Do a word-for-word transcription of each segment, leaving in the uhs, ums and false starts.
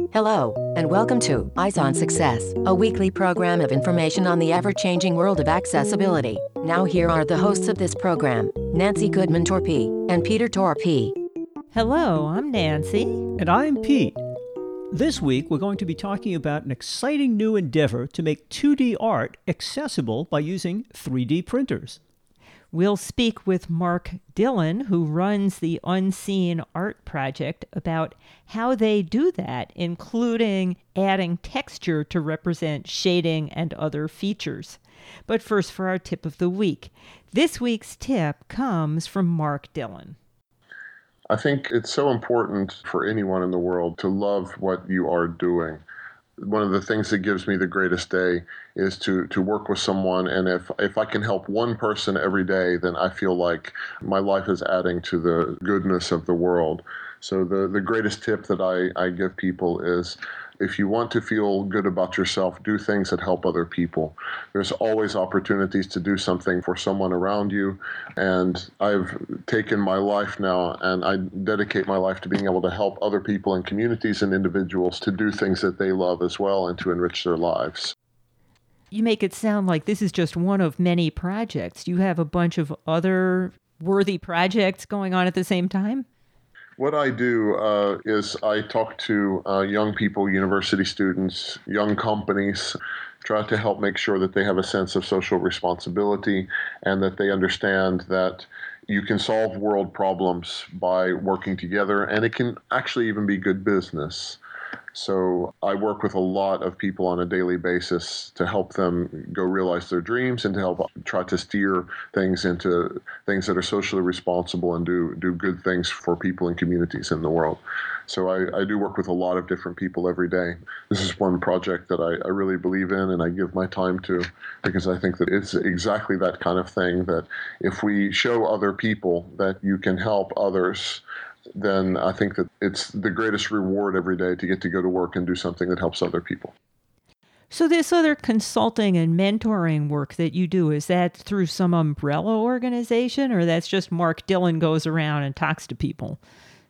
Hello, and welcome to Eyes on Success, a weekly program of information on the ever-changing world of accessibility. Now here are the hosts of this program, Nancy Goodman Torpey and Peter Torpey. Hello, I'm Nancy. And I'm Pete. This week, we're going to be talking about an exciting new endeavor to make two D art accessible by using three D printers. We'll speak with Mark Dillon, who runs the Unseen Art Project, about how they do that, including adding texture to represent shading and other features. But first, for our tip of the week. This week's tip comes from Mark Dillon. I think it's so important for anyone in the world to love what you are doing. One of the things that gives me the greatest day is to to work with someone, and if if I can help one person every day, then I feel like my life is adding to the goodness of the world. So the, the greatest tip that I, I give people is, if you want to feel good about yourself, do things that help other people. There's always opportunities to do something for someone around you, and I've taken my life now and I dedicate my life to being able to help other people and communities and individuals to do things that they love as well and to enrich their lives. You make it sound like this is just one of many projects. Do you have a bunch of other worthy projects going on at the same time? What I do uh, is I talk to uh, young people, university students, young companies, try to help make sure that they have a sense of social responsibility and that they understand that you can solve world problems by working together, and it can actually even be good business. So I work with a lot of people on a daily basis to help them go realize their dreams and to help try to steer things into things that are socially responsible and do, do good things for people and communities in the world. So I, I do work with a lot of different people every day. This is one project that I, I really believe in and I give my time to, because I think that it's exactly that kind of thing, that if we show other people that you can help others, then I think that it's the greatest reward every day to get to go to work and do something that helps other people. So this other consulting and mentoring work that you do, is that through some umbrella organization, or that's just Mark Dillon goes around and talks to people?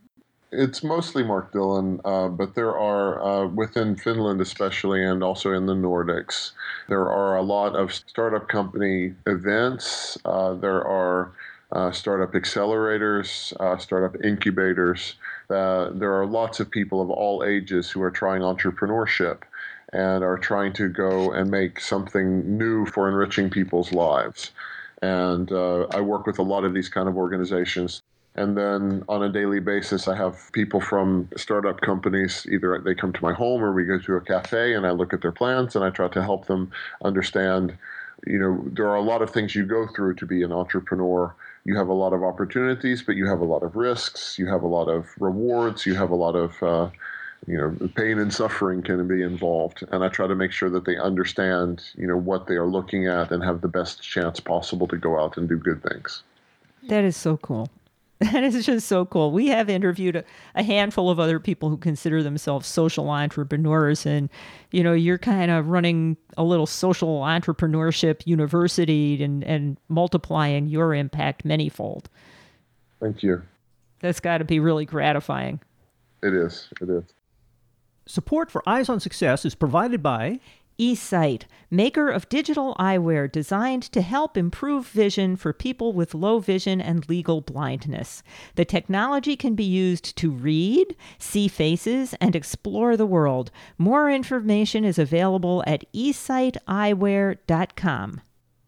It's mostly Mark Dillon, uh, but there are, uh, within Finland especially, and also in the Nordics, there are a lot of startup company events. Uh, there are Uh, startup accelerators, uh, startup incubators. Uh, there are lots of people of all ages who are trying entrepreneurship and are trying to go and make something new for enriching people's lives. And uh, I work with a lot of these kind of organizations. And then on a daily basis, I have people from startup companies, either they come to my home or we go to a cafe and I look at their plans and I try to help them understand, you know, there are a lot of things you go through to be an entrepreneur. You have a lot of opportunities, but you have a lot of risks. You have a lot of rewards. You have a lot of, uh, you know, pain and suffering can be involved. And I try to make sure that they understand, you know, what they are looking at and have the best chance possible to go out and do good things. That is so cool. That is just so cool. We have interviewed a, a handful of other people who consider themselves social entrepreneurs. And, you know, you're kind of running a little social entrepreneurship university and, and multiplying your impact manyfold. Thank you. That's got to be really gratifying. It is. It is. Support for Eyes on Success is provided by eSight, maker of digital eyewear designed to help improve vision for people with low vision and legal blindness. The technology can be used to read, see faces, and explore the world. More information is available at e sight eyewear dot com.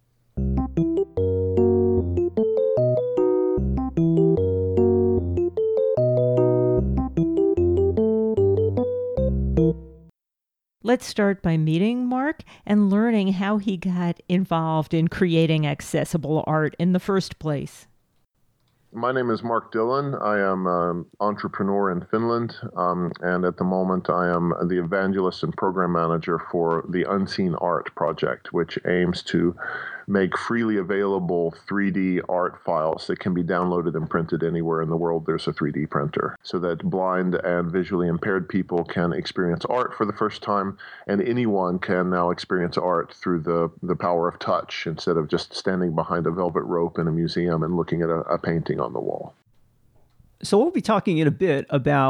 Let's start by meeting Mark and learning how he got involved in creating accessible art in the first place. My name is Mark Dillon. I am an entrepreneur in Finland, um, and at the moment I am the evangelist and program manager for the Unseen Art Project, which aims to make freely available three D art files that can be downloaded and printed anywhere in the world there's a three D printer, so that blind and visually impaired people can experience art for the first time, and anyone can now experience art through the, the power of touch instead of just standing behind a velvet rope in a museum and looking at a, a painting on the wall. So we'll be talking in a bit about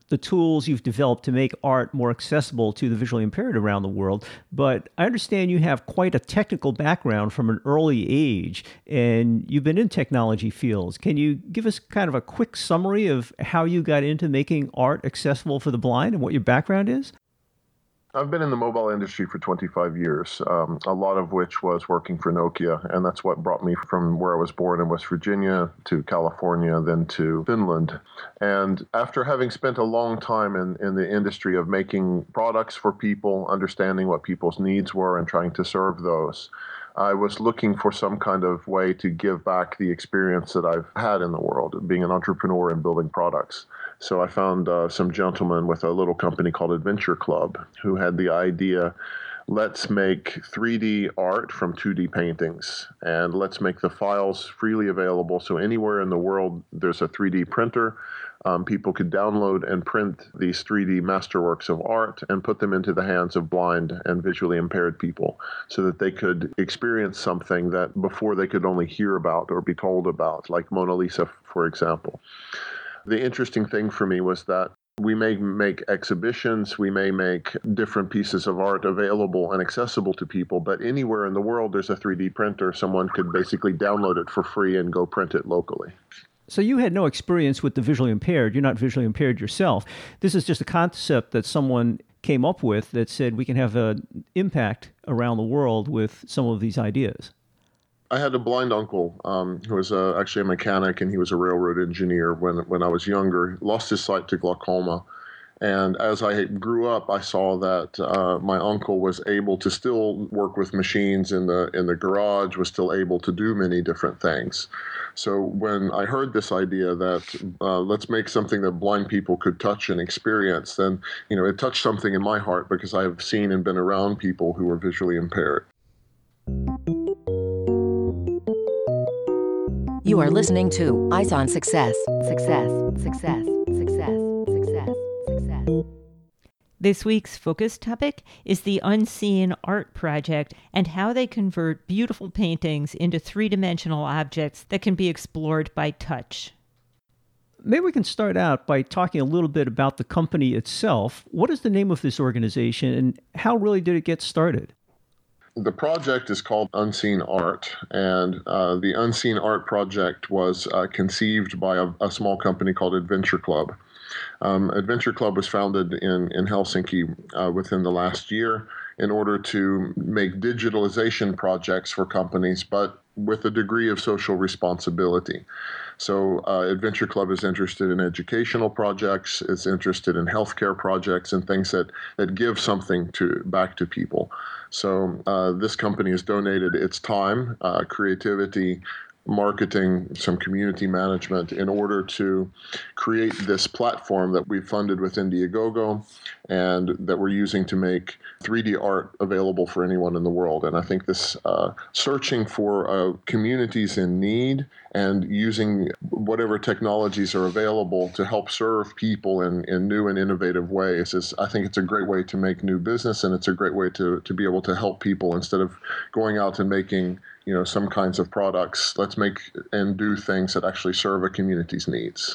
the tools you've developed to make art more accessible to the visually impaired around the world. But I understand you have quite a technical background from an early age, and you've been in technology fields. Can you give us kind of a quick summary of how you got into making art accessible for the blind and what your background is? I've been in the mobile industry for twenty-five years, um, a lot of which was working for Nokia, and that's what brought me from where I was born in West Virginia to California, then to Finland. And after having spent a long time in, in the industry of making products for people, understanding what people's needs were and trying to serve those, I was looking for some kind of way to give back the experience that I've had in the world, being an entrepreneur and building products. So I found uh, some gentlemen with a little company called Adventure Club who had the idea, let's make three D art from two D paintings, and let's make the files freely available. So anywhere in the world there's a three D printer. Um, people could download and print these three D masterworks of art and put them into the hands of blind and visually impaired people so that they could experience something that before they could only hear about or be told about, like Mona Lisa, for example. The interesting thing for me was that we may make exhibitions, we may make different pieces of art available and accessible to people, but anywhere in the world there's a three D printer, someone could basically download it for free and go print it locally. So you had no experience with the visually impaired. You're not visually impaired yourself. This is just a concept that someone came up with that said we can have an impact around the world with some of these ideas. I had a blind uncle um, who was uh, actually a mechanic, and he was a railroad engineer when when I was younger. He lost his sight to glaucoma. And as I grew up, I saw that uh, my uncle was able to still work with machines in the in the garage, was still able to do many different things. So when I heard this idea that uh, let's make something that blind people could touch and experience, then you know it touched something in my heart because I've seen and been around people who are visually impaired. You are listening to Eyes on Success. Success, success, success, success, success. This week's focus topic is the Unseen Art Project and how they convert beautiful paintings into three-dimensional objects that can be explored by touch. Maybe we can start out by talking a little bit about the company itself. What is the name of this organization, and how really did it get started? The project is called Unseen Art, and uh, the Unseen Art Project was uh, conceived by a, a small company called Adventure Club. Um, Adventure Club was founded in, in Helsinki uh, within the last year in order to make digitalization projects for companies, but with a degree of social responsibility. So uh, Adventure Club is interested in educational projects, it's interested in healthcare projects and things that, that give something to back to people. So uh, this company has donated its time, uh, creativity, marketing, some community management in order to create this platform that we funded with Indiegogo and that we're using to make three D art available for anyone in the world. And I think this uh, searching for uh, communities in need and using whatever technologies are available to help serve people in, in new and innovative ways is, I think it's a great way to make new business, and it's a great way to, to be able to help people instead of going out and making you know, some kinds of products. Let's make and do things that actually serve a community's needs.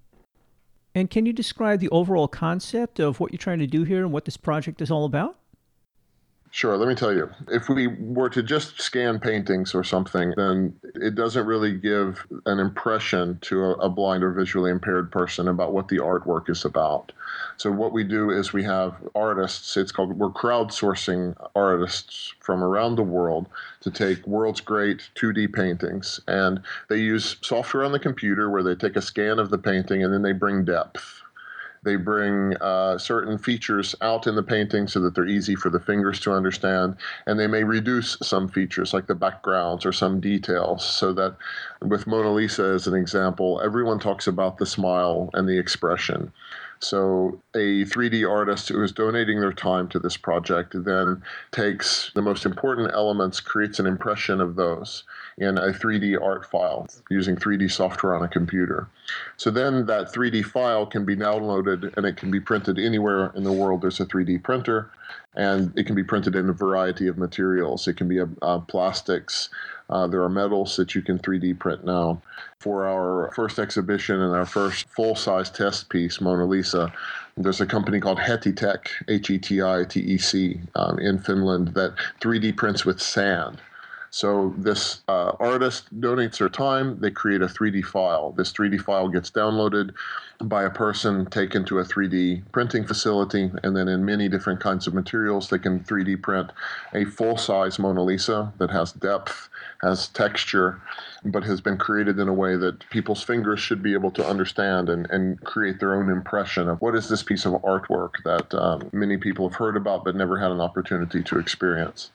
And can you describe the overall concept of what you're trying to do here and what this project is all about? Sure. Let me tell you, if we were to just scan paintings or something, then it doesn't really give an impression to a, a blind or visually impaired person about what the artwork is about. So what we do is we have artists, it's called, we're crowdsourcing artists from around the world to take world's great two D paintings. And they use software on the computer where they take a scan of the painting and then they bring depth. They bring uh, certain features out in the painting so that they're easy for the fingers to understand, and they may reduce some features like the backgrounds or some details so that with Mona Lisa as an example, everyone talks about the smile and the expression. So a three D artist who is donating their time to this project then takes the most important elements, creates an impression of those in a three D art file using three D software on a computer. So then that three D file can be downloaded and it can be printed anywhere in the world. There's a three D printer, and it can be printed in a variety of materials. It can be uh, plastics, Uh, there are metals that you can three D print now. For our first exhibition and our first full-size test piece, Mona Lisa, there's a company called Hetitech, H E T I T E C, um, in Finland that three D prints with sand. So this uh, artist donates their time, they create a three D file. This three D file gets downloaded by a person, taken to a three D printing facility, and then in many different kinds of materials, they can three D print a full-size Mona Lisa that has depth, has texture, but has been created in a way that people's fingers should be able to understand and, and create their own impression of what is this piece of artwork that um, many people have heard about but never had an opportunity to experience.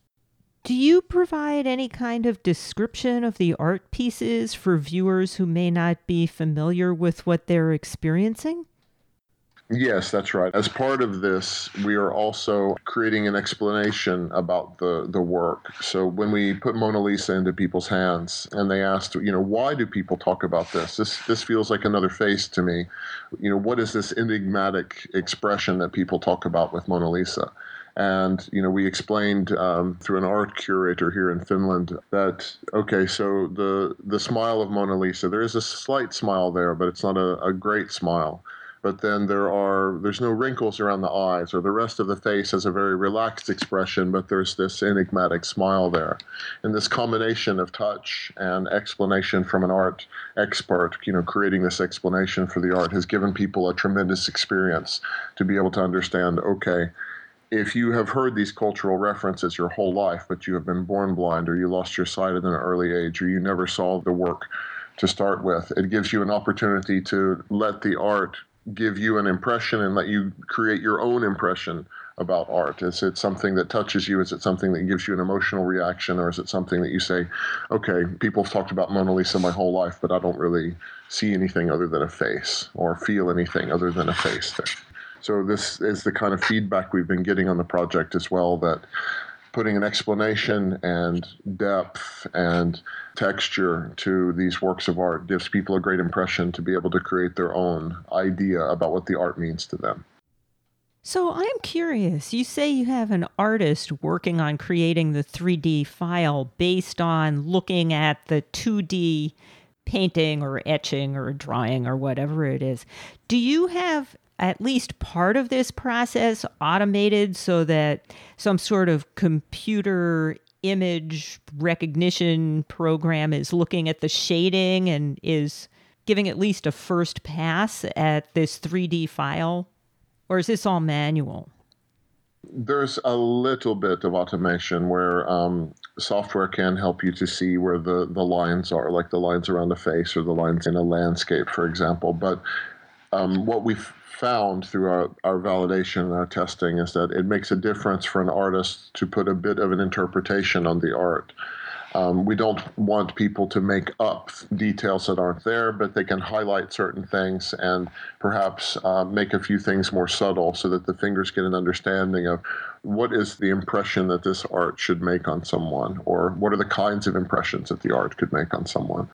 Do you provide any kind of description of the art pieces for viewers who may not be familiar with what they're experiencing? Yes, that's right. As part of this, we are also creating an explanation about the, the work. So when we put Mona Lisa into people's hands and they asked, you know, why do people talk about this? This this feels like another face to me. You know, what is this enigmatic expression that people talk about with Mona Lisa? And, you know, we explained um, through an art curator here in Finland that, okay, so the the smile of Mona Lisa, there is a slight smile there, but it's not a, a great smile. But then there are, there's no wrinkles around the eyes, or the rest of the face has a very relaxed expression, but there's this enigmatic smile there. And this combination of touch and explanation from an art expert, you know, creating this explanation for the art has given people a tremendous experience to be able to understand, okay, if you have heard these cultural references your whole life, but you have been born blind, or you lost your sight at an early age, or you never saw the work to start with, it gives you an opportunity to let the art give you an impression and let you create your own impression about art. Is it something that touches you? Is it something that gives you an emotional reaction? Or is it something that you say, okay, people have talked about Mona Lisa my whole life, but I don't really see anything other than a face, or feel anything other than a face there. So this is the kind of feedback we've been getting on the project as well, that putting an explanation and depth and texture to these works of art gives people a great impression to be able to create their own idea about what the art means to them. So I'm curious, you say you have an artist working on creating the three D file based on looking at the two D painting or etching or drawing or whatever it is. Do you have at least part of this process automated so that some sort of computer image recognition program is looking at the shading and is giving at least a first pass at this three D file? Or is this all manual? There's a little bit of automation where um, software can help you to see where the, the lines are, like the lines around the face or the lines in a landscape, for example. But um, what we've found through our, our validation and our testing is that it makes a difference for an artist to put a bit of an interpretation on the art. Um, we don't want people to make up details that aren't there, but they can highlight certain things and perhaps uh, make a few things more subtle so that the fingers get an understanding of what is the impression that this art should make on someone, or what are the kinds of impressions that the art could make on someone.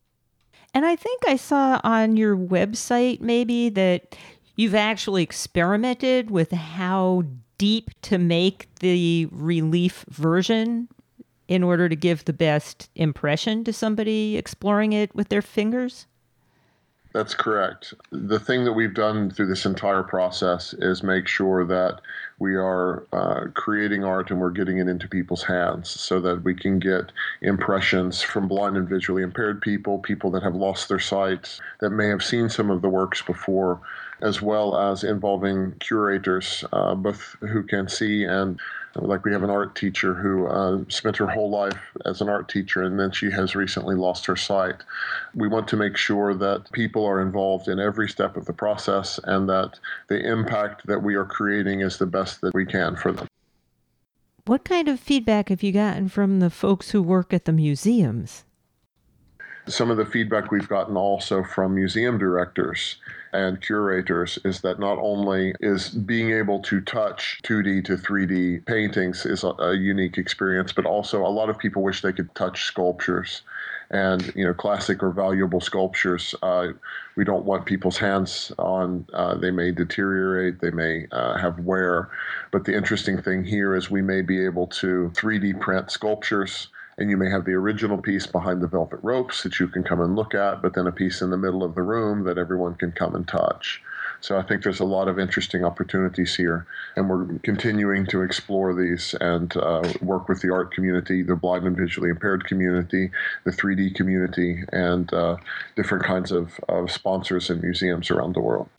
And I think I saw on your website maybe that you've actually experimented with how deep to make the relief version in order to give the best impression to somebody exploring it with their fingers? That's correct. The thing that we've done through this entire process is make sure that we are uh, creating art and we're getting it into people's hands so that we can get impressions from blind and visually impaired people, people that have lost their sight, that may have seen some of the works before, as well as involving curators, uh, both who can see and like we have an art teacher who uh, spent her whole life as an art teacher, and then she has recently lost her sight. We want to make sure that people are involved in every step of the process and that the impact that we are creating is the best that we can for them. What kind of feedback have you gotten from the folks who work at the museums? Some of the feedback we've gotten also from museum directors and curators is that not only is being able to touch two D to three D paintings is a, a unique experience, but also a lot of people wish they could touch sculptures. And, you know, classic or valuable sculptures, uh, we don't want people's hands on. Uh, they may deteriorate, they may uh, have wear. But the interesting thing here is we may be able to three D print sculptures And you may have the original piece behind the velvet ropes that you can come and look at, but then a piece in the middle of the room that everyone can come and touch. So I think there's a lot of interesting opportunities here, and we're continuing to explore these and uh, work with the art community, the blind and visually impaired community, the three D community, and uh, different kinds of, of sponsors and museums around the world.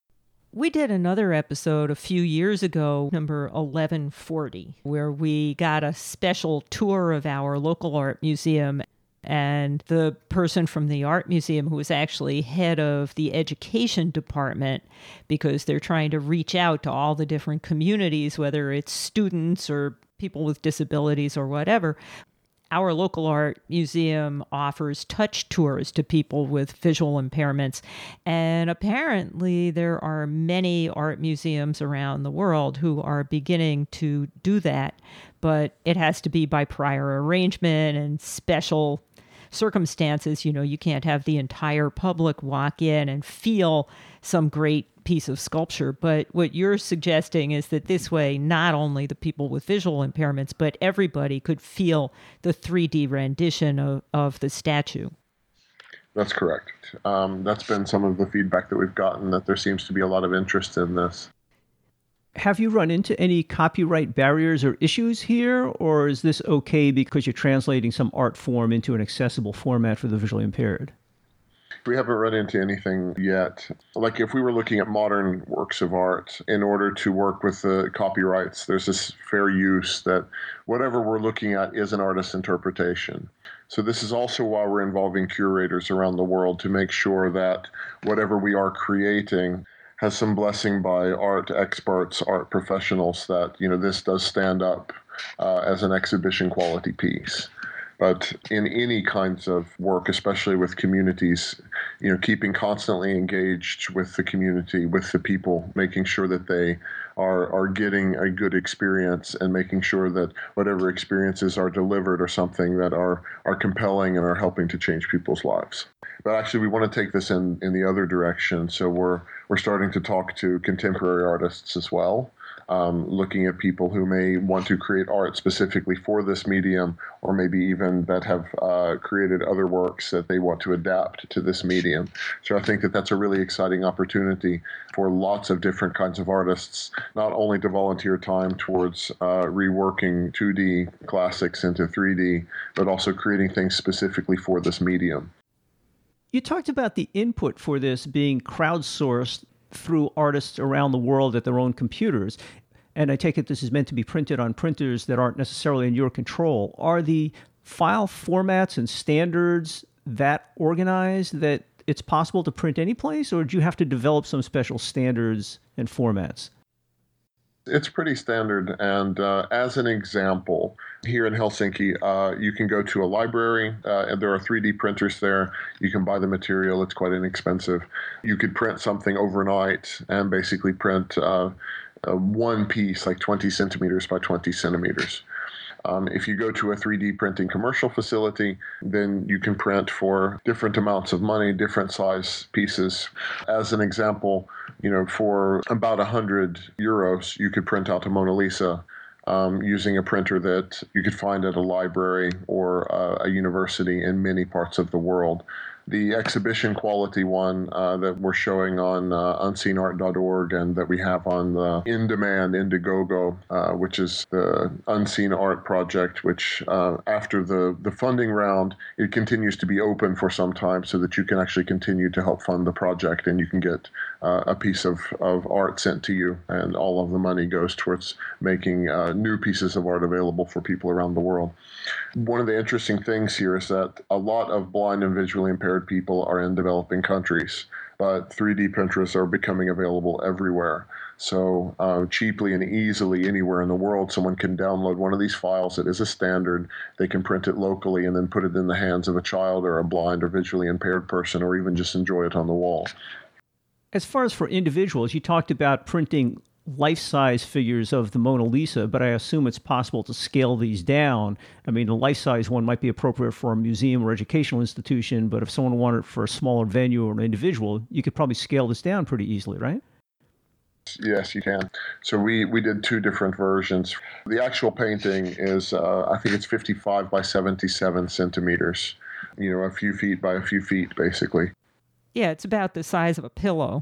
We did another episode a few years ago, number eleven forty, where we got a special tour of our local art museum. And the person from the art museum, who was actually head of the education department, because they're trying to reach out to all the different communities, whether it's students or people with disabilities or whatever. Our local art museum offers touch tours to people with visual impairments. And apparently there are many art museums around the world who are beginning to do that, but it has to be by prior arrangement and special circumstances. You know, you can't have the entire public walk in and feel some great piece of sculpture. But what you're suggesting is that this way, not only the people with visual impairments, but everybody could feel the three D rendition of, of the statue. That's correct. Um, that's been some of the feedback that we've gotten, that there seems to be a lot of interest in this. Have you run into any copyright barriers or issues here, or is this okay because you're translating some art form into an accessible format for the visually impaired? We haven't run into anything yet. Like if we were looking at modern works of art, in order to work with the copyrights, there's this fair use that whatever we're looking at is an artist's interpretation. So this is also why we're involving curators around the world to make sure that whatever we are creating has some blessing by art experts, art professionals, that, you know, this does stand up uh, as an exhibition quality piece. But in any kinds of work, especially with communities, you know, keeping constantly engaged with the community, with the people, making sure that they are are getting a good experience, and making sure that whatever experiences are delivered are something that are are compelling and are helping to change people's lives. But actually, we want to take this in, in the other direction. So we're we're starting to talk to contemporary artists as well, um, looking at people who may want to create art specifically for this medium, or maybe even that have uh, created other works that they want to adapt to this medium. So I think that that's a really exciting opportunity for lots of different kinds of artists, not only to volunteer time towards uh, reworking two D classics into three D, but also creating things specifically for this medium. You talked about the input for this being crowdsourced through artists around the world at their own computers. And I take it this is meant to be printed on printers that aren't necessarily in your control. Are the file formats and standards that organized that it's possible to print any place, or do you have to develop some special standards and formats? It's pretty standard. And uh, as an example, here in Helsinki, uh, you can go to a library, uh, and there are three D printers there. You can buy the material. It's quite inexpensive. You could print something overnight and basically print uh, uh, one piece, like twenty centimeters by twenty centimeters. Um, if you go to a three D printing commercial facility, then you can print for different amounts of money, different size pieces. As an example, you know, for about one hundred euros, you could print out a Mona Lisa um, using a printer that you could find at a library or uh, a university in many parts of the world. The exhibition quality one uh, that we're showing on uh, unseen art dot org, and that we have on the In Demand Indiegogo, uh, which is the Unseen Art project, which uh, after the, the funding round, it continues to be open for some time so that you can actually continue to help fund the project, and you can get uh, a piece of, of art sent to you, and all of the money goes towards making uh, new pieces of art available for people around the world. One of the interesting things here is that a lot of blind and visually impaired people are in developing countries, but three D printers are becoming available everywhere. So uh, cheaply and easily anywhere in the world, someone can download one of these files that is a standard. They can print it locally and then put it in the hands of a child or a blind or visually impaired person, or even just enjoy it on the wall. As far as for individuals, you talked about printing life-size figures of the Mona Lisa, but I assume it's possible to scale these down. I mean, a life-size one might be appropriate for a museum or educational institution, but if someone wanted it for a smaller venue or an individual, you could probably scale this down pretty easily, right? Yes, you can. So we, we did two different versions. The actual painting is, uh, I think it's fifty-five by seventy-seven centimeters, you know, a few feet by a few feet, basically. Yeah, it's about the size of a pillow.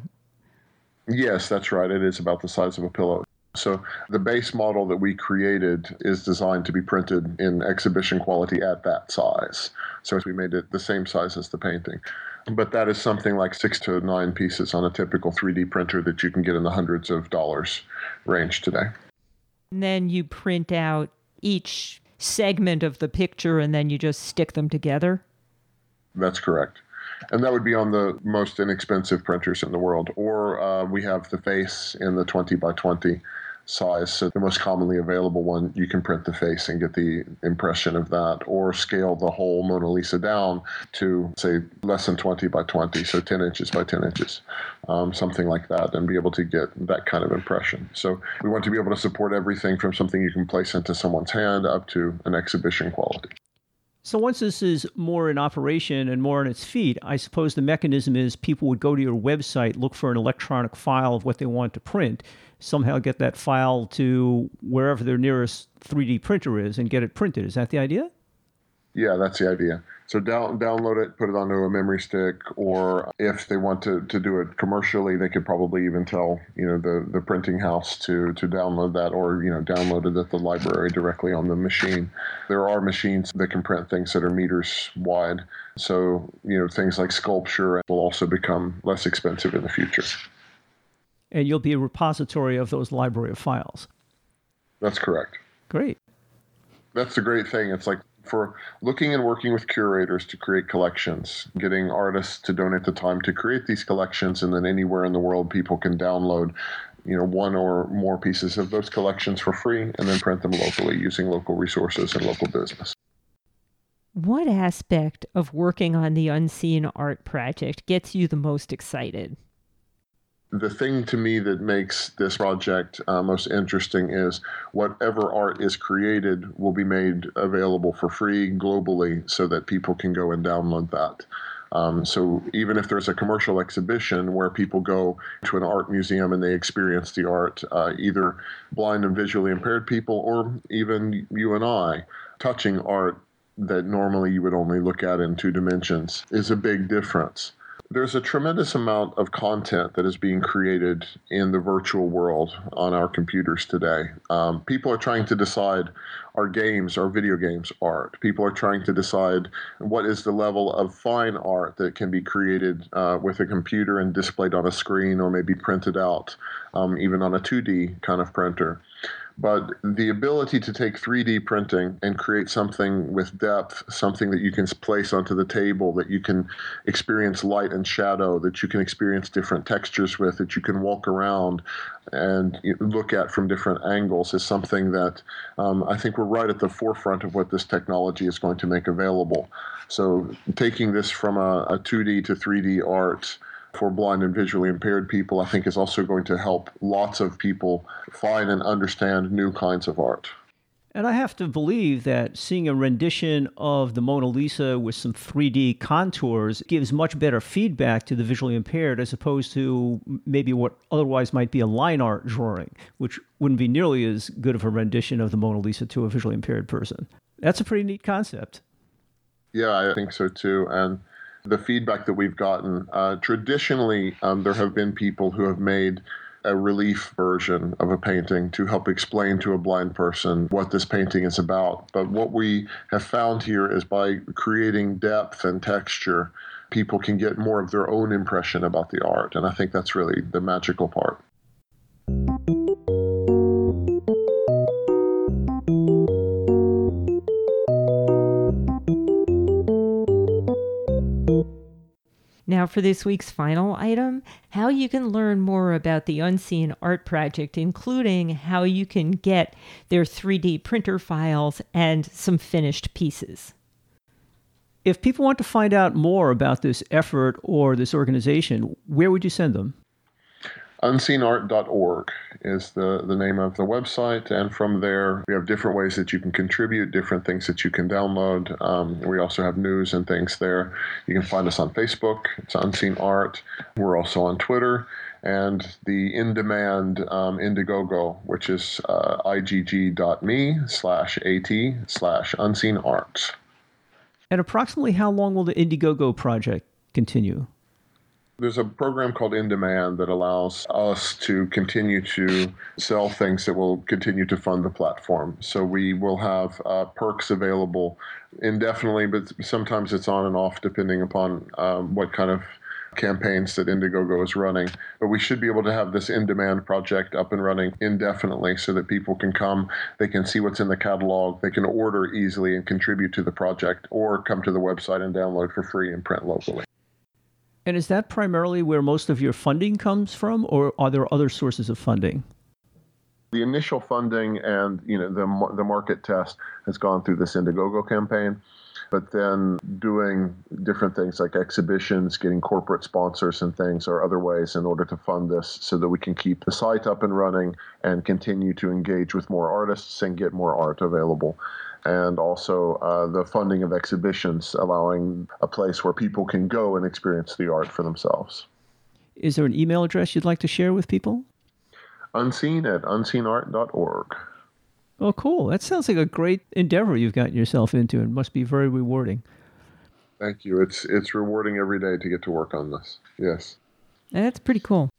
Yes, that's right. It is about the size of a pillow. So the base model that we created is designed to be printed in exhibition quality at that size. So we made it the same size as the painting. But that is something like six to nine pieces on a typical three D printer that you can get in the hundreds of dollars range today. And then you print out each segment of the picture and then you just stick them together? That's correct. And that would be on the most inexpensive printers in the world. Or uh, we have the face in the twenty by twenty size. So the most commonly available one, you can print the face and get the impression of that, or scale the whole Mona Lisa down to, say, less than twenty by twenty, so ten inches by ten inches, um, something like that, and be able to get that kind of impression. So we want to be able to support everything from something you can place into someone's hand up to an exhibition quality. So once this is more in operation and more on its feet, I suppose the mechanism is people would go to your website, look for an electronic file of what they want to print, somehow get that file to wherever their nearest three D printer is and get it printed. Is that the idea? Yeah, that's the idea. So down, download it, put it onto a memory stick, or if they want to, to do it commercially, they could probably even tell, you know, the, the printing house to, to download that, or, you know, download it at the library directly on the machine. There are machines that can print things that are meters wide. So, you know, things like sculpture will also become less expensive in the future. And you'll be a repository of those library of files. That's correct. Great. That's the great thing. It's like, for looking and working with curators to create collections, getting artists to donate the time to create these collections, and then anywhere in the world people can download, you know, one or more pieces of those collections for free and then print them locally using local resources and local business. What aspect of working on the Unseen Art Project gets you the most excited? The thing to me that makes this project uh, most interesting is whatever art is created will be made available for free globally so that people can go and download that. Um, so even if there's a commercial exhibition where people go to an art museum and they experience the art, uh, either blind and visually impaired people or even you and I, touching art that normally you would only look at in two dimensions is a big difference. There's a tremendous amount of content that is being created in the virtual world on our computers today. Um, people are trying to decide, are games, are video games art? People are trying to decide what is the level of fine art that can be created uh, with a computer and displayed on a screen, or maybe printed out, um, even on a two D kind of printer. But the ability to take three D printing and create something with depth, something that you can place onto the table, that you can experience light and shadow, that you can experience different textures with, that you can walk around and look at from different angles, is something that um, I think we're right at the forefront of what this technology is going to make available. So taking this from a, a two D to three D art for blind and visually impaired people, I think is also going to help lots of people find and understand new kinds of art. And I have to believe that seeing a rendition of the Mona Lisa with some three D contours gives much better feedback to the visually impaired as opposed to maybe what otherwise might be a line art drawing, which wouldn't be nearly as good of a rendition of the Mona Lisa to a visually impaired person. That's a pretty neat concept. Yeah, I think so too. And the feedback that we've gotten, uh, traditionally, um, there have been people who have made a relief version of a painting to help explain to a blind person what this painting is about. But what we have found here is by creating depth and texture, people can get more of their own impression about the art. And I think that's really the magical part. Now for this week's final item, how you can learn more about the Unseen Art Project, including how you can get their three D printer files and some finished pieces. If people want to find out more about this effort or this organization, where would you send them? unseen art dot org is the, the name of the website, and from there we have different ways that you can contribute, different things that you can download. Um, we also have news and things there. You can find us on Facebook. It's Unseen Art. We're also on Twitter, and the in-demand um, Indiegogo, which is uh, igg.me slash at slash unseen art. And approximately how long will the Indiegogo project continue? There's a program called In Demand that allows us to continue to sell things that will continue to fund the platform. So we will have uh, perks available indefinitely, but sometimes it's on and off depending upon um, what kind of campaigns that Indiegogo is running. But we should be able to have this In Demand project up and running indefinitely so that people can come, they can see what's in the catalog, they can order easily and contribute to the project, or come to the website and download for free and print locally. And is that primarily where most of your funding comes from, or are there other sources of funding? The initial funding and you know the the market test has gone through this Indiegogo campaign, but then doing different things like exhibitions, getting corporate sponsors and things are other ways in order to fund this so that we can keep the site up and running and continue to engage with more artists and get more art available. And also uh, the funding of exhibitions, allowing a place where people can go and experience the art for themselves. Is there an email address you'd like to share with people? Unseen at unseen art dot org. Oh, cool. That sounds like a great endeavor you've gotten yourself into, and must be very rewarding. Thank you. It's it's rewarding every day to get to work on this. Yes. That's pretty cool.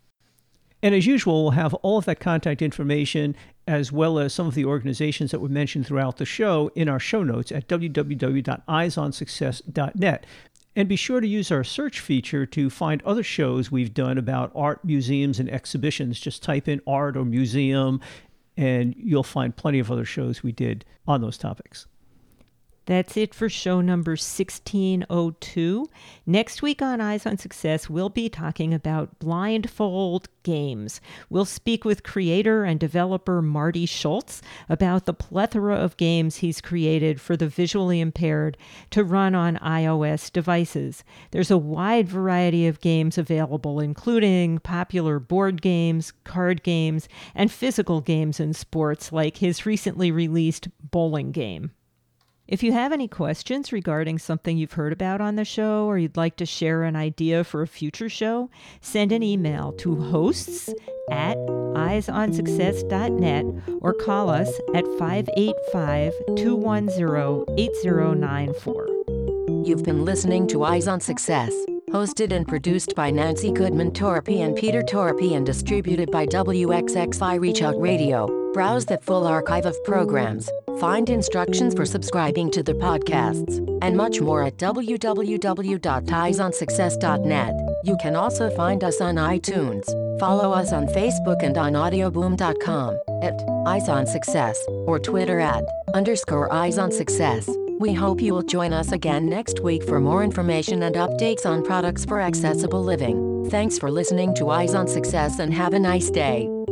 And as usual, we'll have all of that contact information, as well as some of the organizations that were mentioned throughout the show, in our show notes at w w w dot eyes on success dot net. And be sure to use our search feature to find other shows we've done about art, museums, and exhibitions. Just type in art or museum, and you'll find plenty of other shows we did on those topics. That's it for show number sixteen oh two. Next week on Eyes on Success, we'll be talking about blindfold games. We'll speak with creator and developer Marty Schultz about the plethora of games he's created for the visually impaired to run on iOS devices. There's a wide variety of games available, including popular board games, card games, and physical games in sports like his recently released bowling game. If you have any questions regarding something you've heard about on the show, or you'd like to share an idea for a future show, send an email to hosts at eyes on success dot net or call us at five eight five, two one zero, eight zero nine four. You've been listening to Eyes on Success, hosted and produced by Nancy Goodman Torpy and Peter Torpy and distributed by W X X I Reach Out Radio. Browse the full archive of programs, find instructions for subscribing to the podcasts, and much more at w w w dot eyes on success dot net. You can also find us on iTunes. Follow us on Facebook and on audioboom dot com at Eyes on Success or Twitter at underscore Eyes on Success. We hope you will join us again next week for more information and updates on products for accessible living. Thanks for listening to Eyes on Success and have a nice day.